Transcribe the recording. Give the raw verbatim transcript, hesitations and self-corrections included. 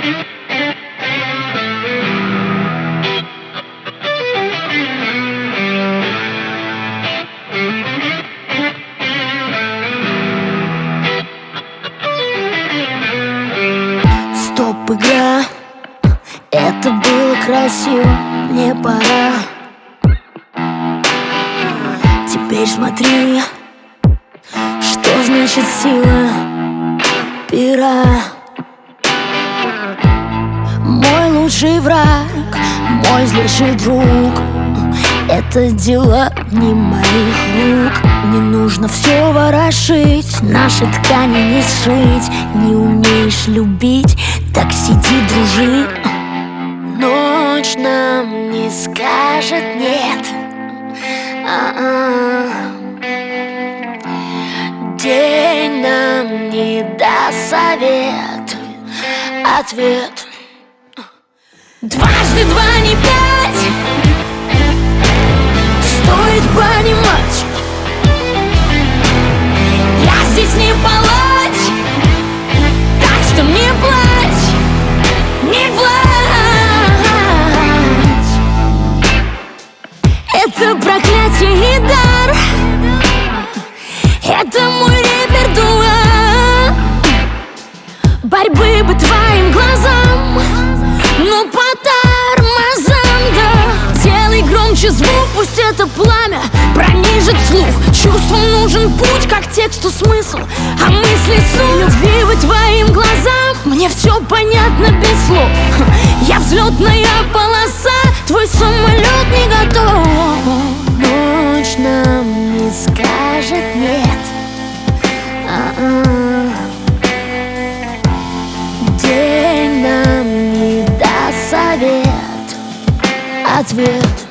Стоп, игра, это было красиво, мне пора. Теперь смотри, что значит сила пера. Мой лучший враг, мой злейший друг, это дело не моих рук. Не нужно все ворошить, наши ткани не сшить. Не умеешь любить, так сиди, дружи. Ночь нам не скажет нет, а-а. День нам не даст совет, ответ. Дважды два не пять, стоит понимать, я здесь не палач, так что не плачь, не плачь. Это проклятие и дар, это мой репертуар. Борьбы бы твоим глазам, но по тормозам, да. Делай громче звук, пусть это пламя пронижит слух. Чувствам нужен путь, как тексту смысл, а мысли суть. Любви бы твоим глазам, мне все понятно без слов. Я взлетная полоса, твой самолет не готов. Ночь нам не скажет нет, а-а. День нам не даст совет, ответ.